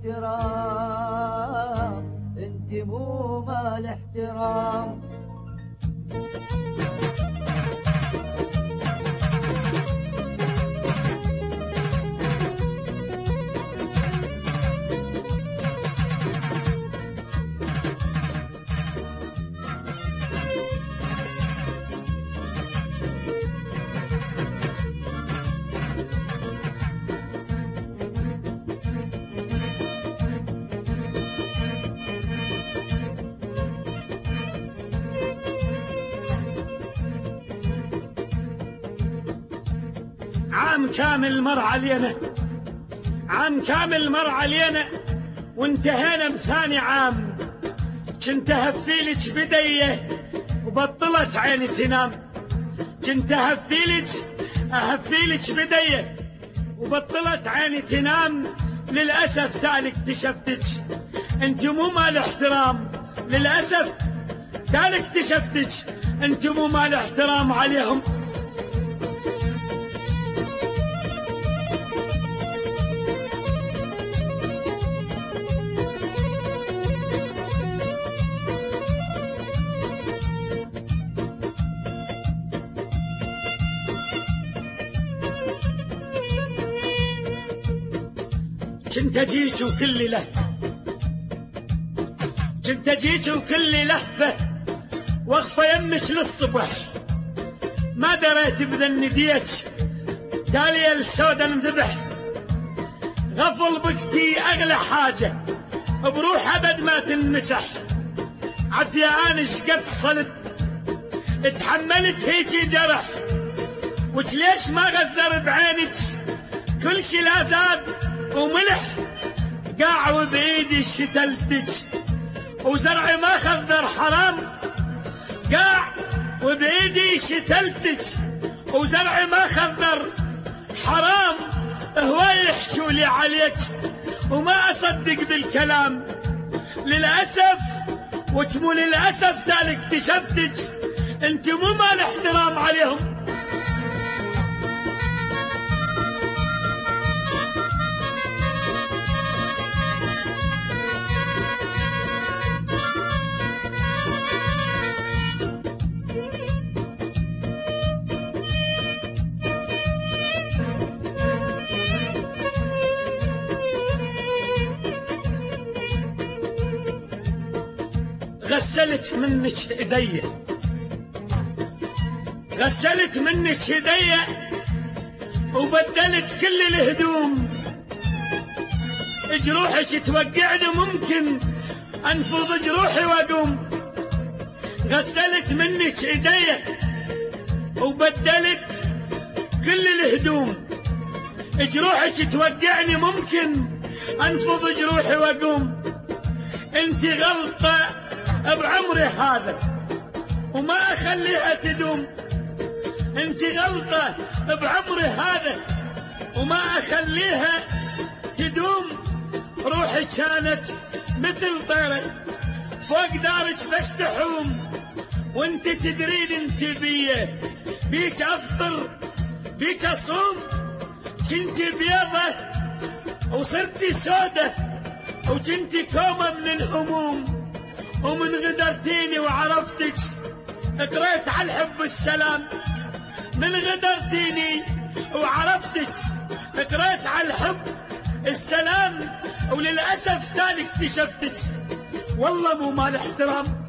احترام، انت مو مال احترام. عام كامل مر علينا، عام كامل مر علينا، وانتهينا بثاني عام. كنت هفيلك بديه وبطلت عيني تنام، كنت هفيلك بديه وبطلت عيني تنام. للأسف تالي اكتشفتك انت مو مال احترام، للأسف تالي اكتشفتك انت مو مال احترام عليهم. كنت اجيك وكل لهفة، كنت اجيك وكل لهفة واخفى يمك للصبح. ما دريت بذن ديك داليا السودا انذبح. غفل بكتي اغلى حاجة بروح ابد ما تنمسح. عافية انا شقد صلب اتحملت هيجي جرح، وتليش ما غزر بعينك كل شي لا زاد وملح. قاع وبايدي شتلتك وزرعي ما خذر حرام. قاع وبايدي شتلتك وزرعي ما خذر حرام. هواي يحشوا لي عليك وما اصدق بالكلام. للاسف وتمو للاسف تالي اكتشفتك انت مو مال احترام عليهم. غسلت منك ايدي، غسلت منك ايدي وبدلت كل الهدوم. جروحك توقعني ممكن انفض جروحي واقوم. غسلت منك ايدي وبدلت كل الهدوم. جروحك توقعني ممكن انفض جروحي واقوم. انت غلطة بعمري هذا وما اخليها تدوم. انت غلطة بعمري هذا وما اخليها تدوم. روحي كانت مثل طيرة فوق دارك بس تحوم. وانت تدرين انت بيك افطر بيك اصوم. كنت بيضة وصرتي سودة وكنت كومة من الهموم. ومن غدرتيني وعرفتك قريت على الحب السلام. من غدرتيني وعرفتك قريت على الحب السلام. وللأسف تاني اكتشفتك والله مو مال احترام.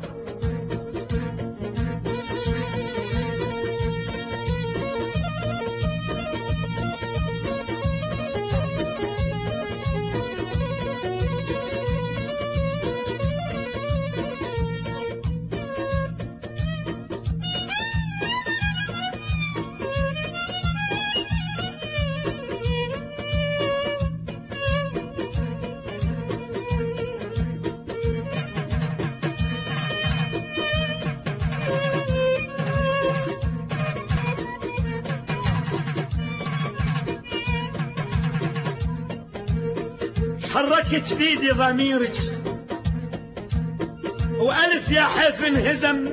حركت بيدي ضميرك وألف يا حيف انهزم.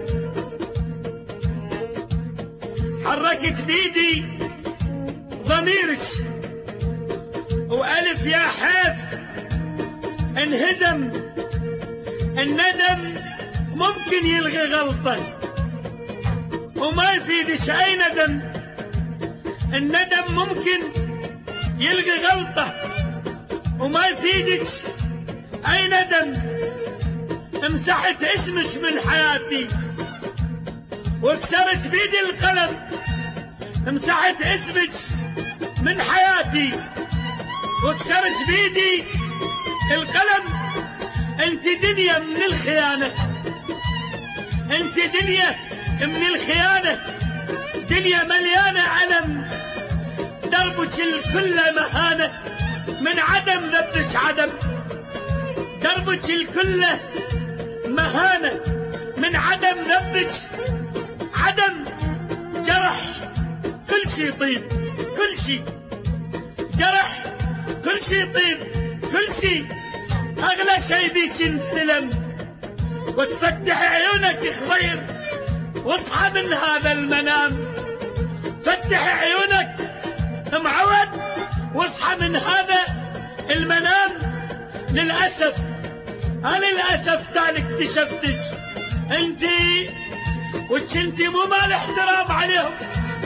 حركت بيدي ضميرك وألف يا حيف انهزم. الندم ممكن يلغي غلطة وما يفيدش أي ندم. الندم ممكن يلغي غلطة وما يفيدك أي ندم. مسحت اسمك من حياتي وكسرت بيدي القلم. مسحت اسمك من حياتي وكسرت بيدي القلم. انت دنيا من الخيانة، انت دنيا من الخيانة، دنيا مليانة علم. دربك الكل مهانة من عدم ذبك عدم. دربك الكل مهانة من عدم ذبك عدم. جرح كل شي طيب، كل شي جرح، كل شي طيب، كل شي. أغلى شي بيك انثلم وتفتح عيونك خضير واصحى من هذا المنام. فتح عيونك معود واصحى من هذا المنام. للأسف للأسف تالي اكتشفتك انتي وكنتي مو مال احترام عليهم.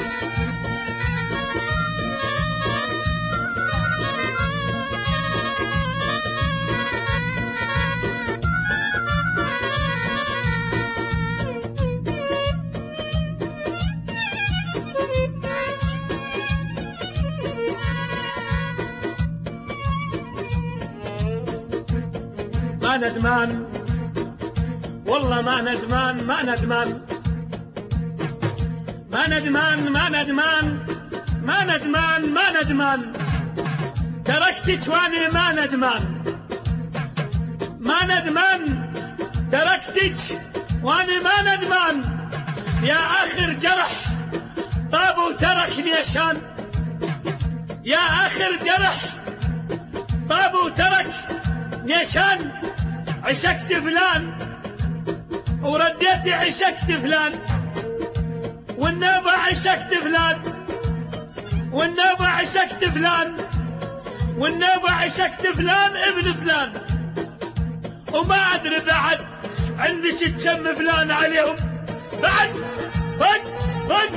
ما ندمان والله، ما ندمان، ما ندمان، ما ندمان، ما ندمان، ما ندمان، ما ندمان. تركتك واني ما ندمان، ما ندمان. تركتك واني ما ندمان. يا آخر جرح طاب وتركني عشان، يا آخر جرح طاب وتركني عشان. عشقت فلان ورديت عشقت فلان، والنوبة عشقت فلان، والنوبة عشقت فلان، والنوبة عشقت فلان ابن فلان. وما أدري بعد عندك تشم فلان عليهم بعد. فك فك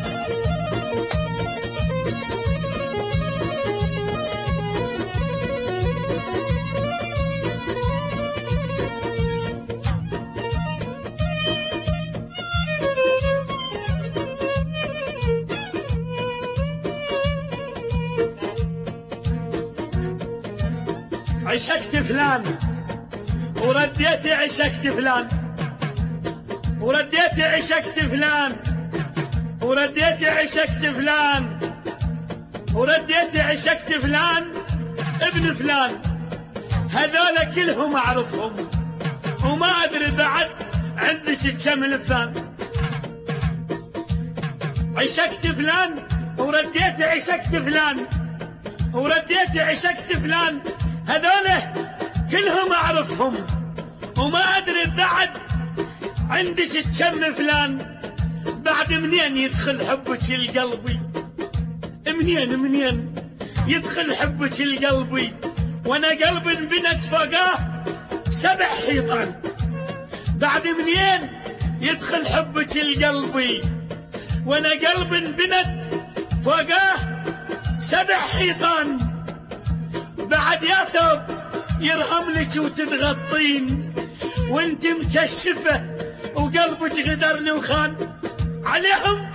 عشقت فلان ورديت عشقت فلان، ورديت عشقت فلان، ورديت عشقت فلان، ورديت عشقت فلان ابن فلان. هذول كلهم أعرفهم وما أدري بعد عندك كم لفان. عشقت فلان ورديت عشقت فلان، ورديت عشقت فلان. هذول كلهم أعرفهم وما أدري بعد عندك كم فلان. بعد منين يدخل حبك لقلبي؟ منين يدخل حبك لقلبي؟ وانا قلبي انبنت فوقاه 7 حيطان. بعد منين يدخل حبك لقلبي؟ وانا قلبي انبنت فوقاه 7 حيطان. بعد يا ثوب يرهم لك وتتغطين وانت مكشفة وقلبك غدرني وخان عليهم.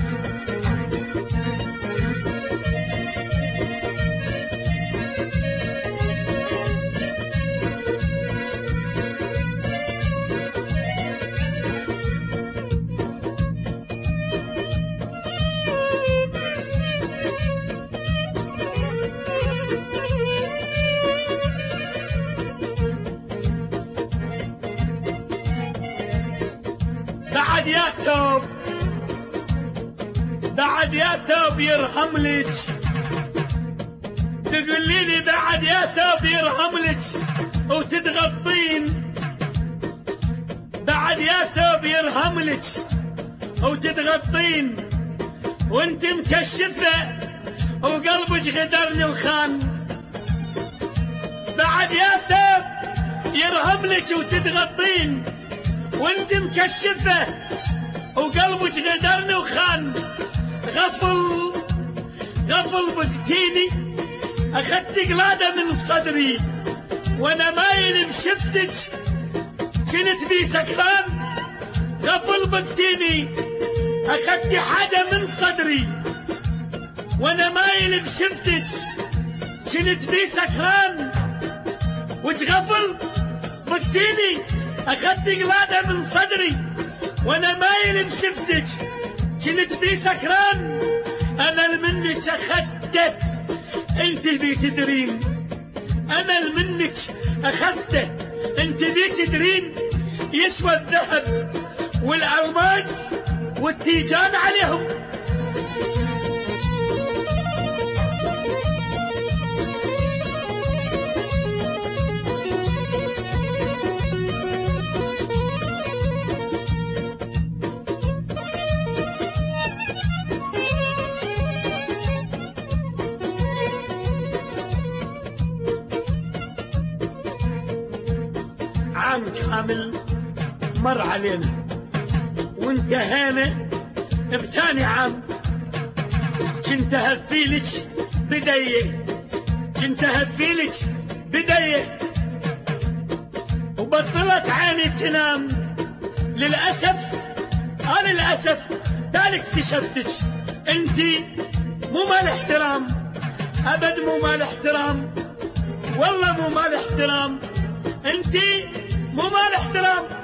بعد يا ثوب، بعد يا ثوب يرحم لك، تقولي لي بعد يا ثوب يرحم لك وتتغطين. بعد يا ثوب يرحم لك وتتغطين وانت مكشفة وقلبك غدرني وخان. بعد يا ثوب يرهم لك وتتغطين وانت مكشفة وقلبك غدرني وخان. غفل بقتيني اخدت قلادة من صدري وانا مايل بشفتك كنت بي سكران. غفل بقتيني اخدت حاجة من صدري وانا مايل بشفتك كنت بي سكران. وتغفل بقتيني اخدت قلادة من صدري وانا مايل بشفتك كنت بي سكران. انا منك اخدته انت بي تدرين. انا منك اخذته انت بي تدرين. يسوى الذهب والالماس والتيجان عليهم. عام كامل مر علينا وانتهينا بثاني عام. كنت هفيلك بديه وبطلت عيني تنام. للأسف ذلك اكتشفتك انتي مو مال احترام ابد، مو مال احترام والله، مو مال احترام. انتي مو مال احترام.